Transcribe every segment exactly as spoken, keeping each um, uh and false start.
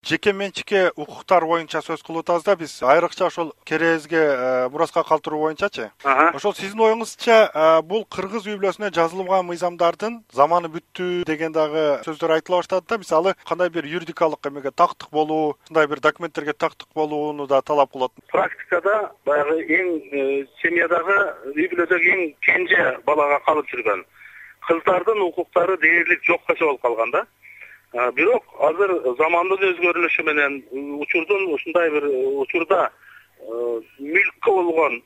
жеке менчикке укуктар боюнча сөз кылып атабыз да биз, айрыкча ошол керезге мураска калтыруу боюнчачы. Ошол сиздин оюңузча бул кыргыз үй бүлөсүнө жазылган мыйзамдардын заманы бүттү деген дагы сөздөр айтыла баштады да. Мисалы, кандай бир юридикалык эмеге тактык болуу, ушундай бир документтерге тактык болууну да талап кылат. Практикада баягы эң семьядагы үй бүлөдөгү эң кенже балага калып жүргөн кыздардын укуктары дээрлик жокко чыгып калган да. Бирок азыр замандын өзгөрүлүшү менен учурдун ушундай бир учурда мүлккө болгон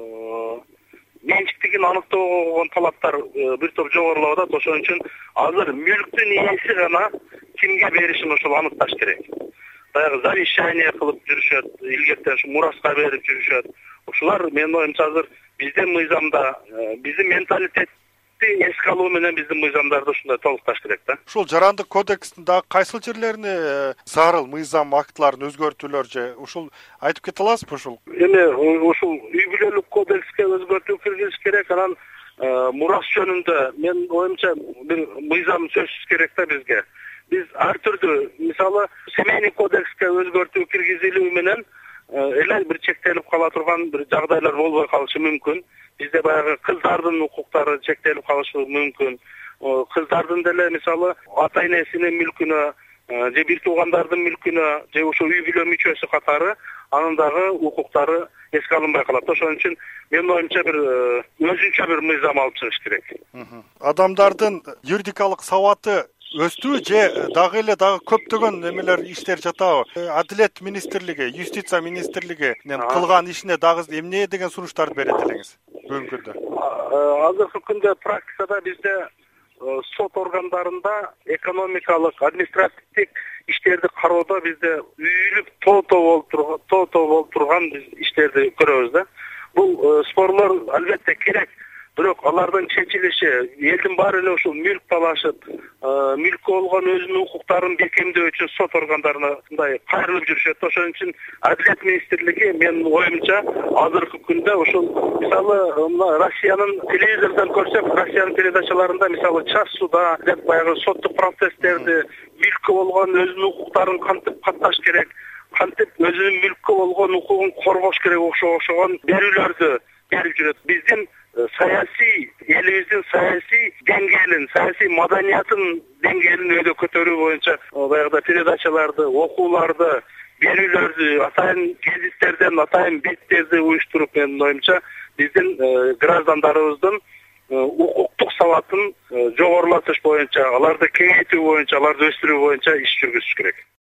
менчиктигин аныктоого болгон талаптар бир топ жогорулап атат. Ошон үчүн азыр мүлктүн ээси гана кимге беришин ошол аныкташ керек. Баягы завещание кылып жүрүшөт, илгертен ушу мураска берип жүрүшөт. Ушулар менин оюмча азыр биздин мыйзамда, биздин менталитет эске алуу менен биздин мыйзамдарды ушундай толукташ керек да. Ушул жарандык кодекстин дагы кайсыл жерлерине зарыл мыйзам актыларын өзгөртүүлөр же ушул айтып кете аласызбы ушул? Эми ушул үй бүлөлүк кодекске өзгөртүү киргизиш керек, анан мурас жөнүндө менин оюмча бир мыйзам сөзсүз керек да бизге. Биз ар түрдүү, мисалы, семейный кодекске өзгөртүү киргизилүү менен эле бир чектелип кала турган бир жагдайлар болбой калышы мүмкүн. Бизде баягы кыздардын укуктары чектелип калышы мүмкүн. Кыздардын деле мисалы ата энесинин мүлкүнө же бир туугандардын мүлкүнө же ошо үй бүлө мүчөсү катары анын дагы укуктары эске алынбай калат. Ошон үчүн менин оюмча бир өзүнчө бир мыйзам алып чыгыш керек. Адамдардын юридикалык сабаты өстүбү же дагы эле дагы көптөгөн эмелер иштер жатабы? Адилет министрлиги, юстиция министрлигинин кылган ишине дагы эмне деген сунуштарды берет элеңиз бүгүнкү күндө? Азыркы күндө практикада бизде сот органдарында экономикалык, административдик иштерди кароодо бизде үйүлүп тоо-тоо болуп турган, тоо-тоо болуп турган биз иштерди көрөбүз да. Бул спорлор албетте керек. Бирок алардын чечилиши элдин баары эле ушул мүлк талашып, мүлккө болгон өзүнүн укуктарын бекемдөө үчүн сот органдарына мындай кайрылып жүрүшөт. Ошон үчүн Адилет министрлиги менин оюмча азыркы күндө ушул мисалы мына Россиянын телевизордон көрсөк, Россиянын передачаларында мисалы час суда деп баягы соттук процесстерди мүлккө болгон өзүнүн укуктарын кантип катташ керек, кантип өзүнүн мүлккө болгон укугун коргош керек окшогон берүүлөрдү берип жүрөт. Биздин саясий, элибиздин саясий деңгээлин, саясий маданиятын деңгээлин өйдө көтөрүү боюнча баягы передачаларды, окууларды, берүүлөрдү, атайын гезиттерден атайын беттерди уюштуруп менин оюмча биздин граждандарыбыздын укуктук сабатын жогорулатыш боюнча, аларды кеңейтүү боюнча, аларды өстүрүү боюнча иш жүргүзүш керек.